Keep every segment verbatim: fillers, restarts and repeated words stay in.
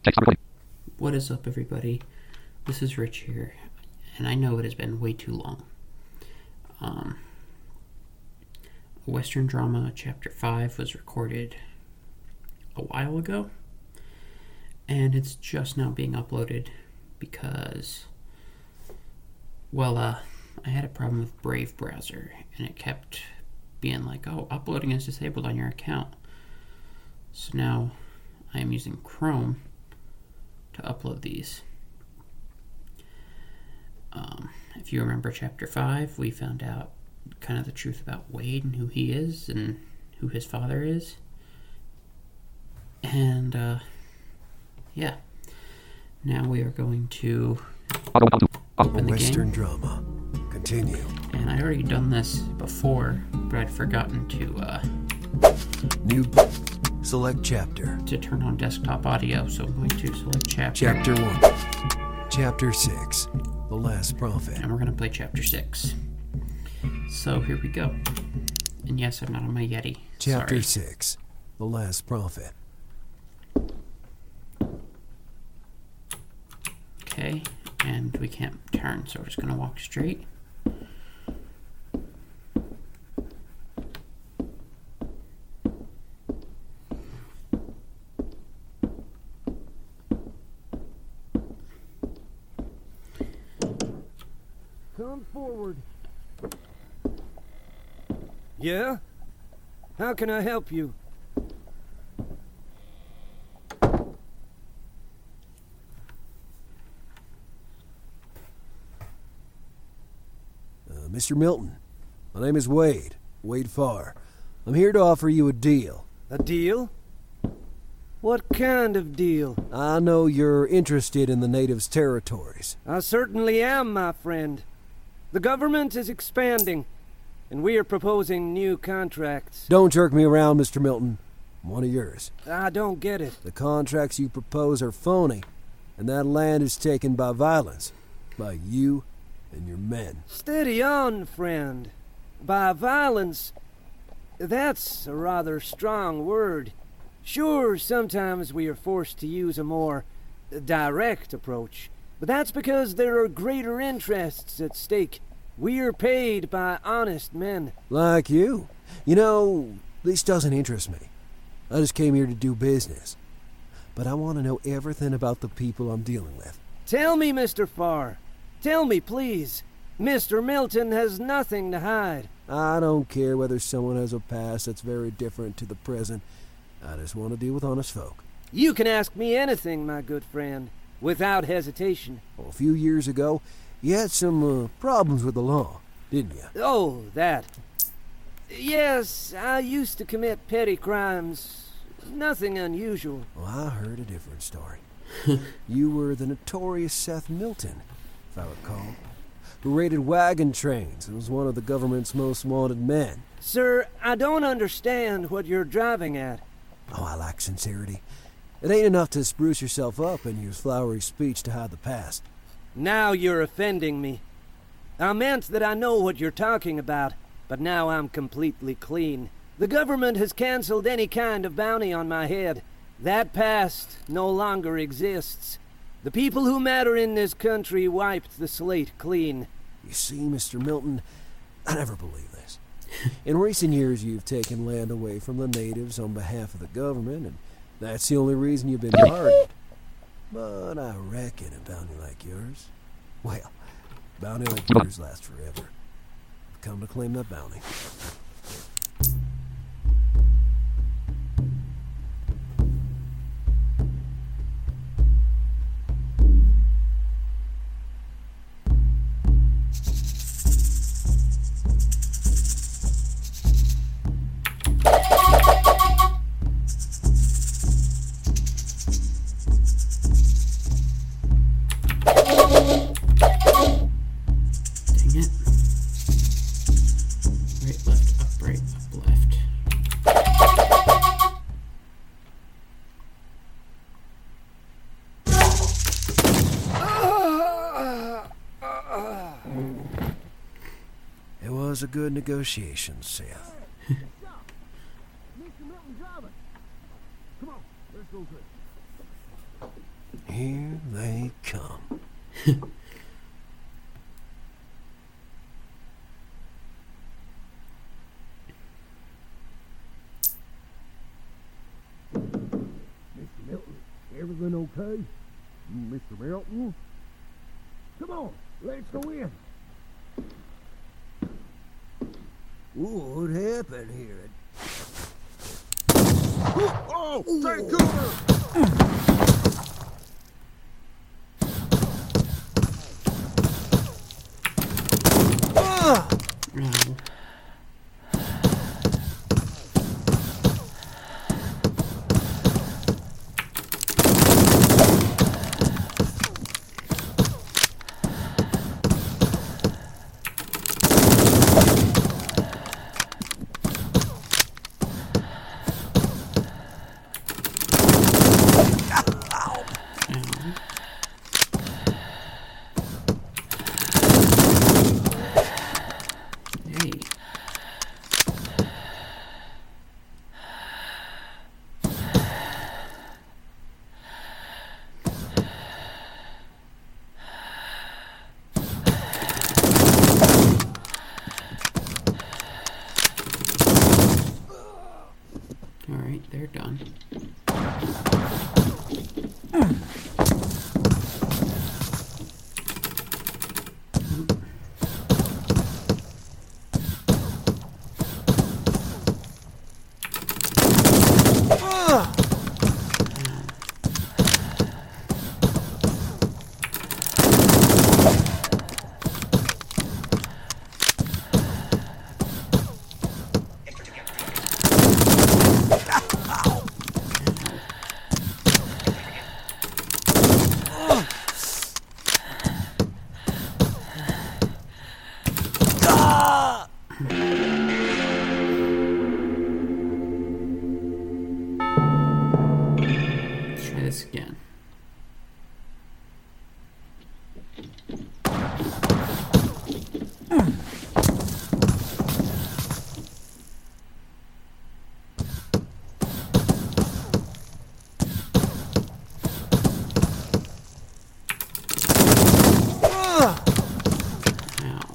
What is up, everybody? This is Rich here, and I know it has been way too long. Um, Western Drama Chapter five was recorded a while ago, and it's just now being uploaded because, well, uh, I had a problem with Brave browser, and it kept being like, oh, uploading is disabled on your account. So now I am using Chrome to upload these. Um, if you remember Chapter five, we found out kind of the truth about Wade and who he is and who his father is. And, uh, yeah. Now we are going to open the Western game. Drama. Continue. And I'd already done this before, but I'd forgotten to, uh... New... Select chapter. to turn on desktop audio, so I'm going to select chapter. Chapter one. Chapter six. The Last Prophet. And we're going to play chapter six. So here we go. And yes, I'm not on my Yeti. Chapter Sorry. six. The Last Prophet. Okay, and we can't turn, so we're just going to walk straight. Come forward. Yeah? How can I help you? Uh, Mister Milton, my name is Wade. Wade Farr. I'm here to offer you a deal. A deal? What kind of deal? I know you're interested in the natives' territories. I certainly am, my friend. The government is expanding, and we are proposing new contracts. Don't jerk me around, Mister Milton. I'm one of yours. I don't get it. The contracts you propose are phony, and that land is taken by violence. By you and your men. Steady on, friend. By violence, that's a rather strong word. Sure, sometimes we are forced to use a more direct approach, but that's because there are greater interests at stake. We are paid by honest men. Like you. You know, this doesn't interest me. I just came here to do business. But I want to know everything about the people I'm dealing with. Tell me, Mister Farr. Tell me, please. Mister Milton has nothing to hide. I don't care whether someone has a past that's very different to the present. I just want to deal with honest folk. You can ask me anything, my good friend, without hesitation. Well, a few years ago, you had some uh, problems with the law, didn't you? Oh, that. Yes, I used to commit petty crimes. Nothing unusual. Well, I heard a different story. You were the notorious Seth Milton, if I recall, who raided wagon trains and was one of the government's most wanted men. Sir, I don't understand what you're driving at. Oh, I like sincerity. It ain't enough to spruce yourself up and use flowery speech to hide the past. Now you're offending me. I meant that I know what you're talking about, but now I'm completely clean. The government has canceled any kind of bounty on my head. That past no longer exists. The people who matter in this country wiped the slate clean. You see, Mister Milton, I never believed this. In recent years, you've taken land away from the natives on behalf of the government, and that's the only reason you've been pardoned. But I reckon a bounty like yours, well, a bounty like yours lasts forever. I've come to claim that bounty. was a good negotiation, Seth. Mister Milton Jarvis. Come on, let's go quick. Here they come. Mister Milton, everything okay? Mister Milton? Come on, let's go in. What happened here? Oh, take cover! Ah! No. Hey. All right, they're done. Let's try this again. Ow.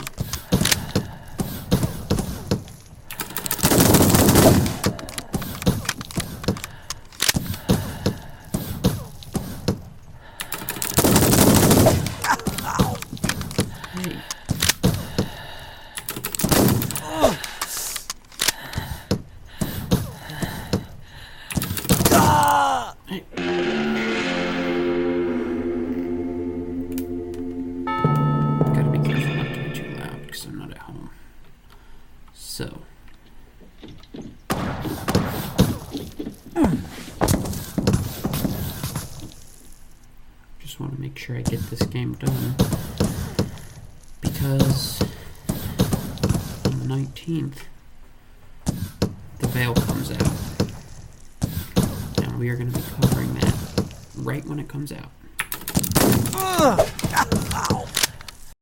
Hey. Hey. Gotta be careful not to be too loud because I'm not at home. So. Just want to make sure I get this game done. Because on the nineteenth, the Veil comes out. And we are going to be covering that right when it comes out.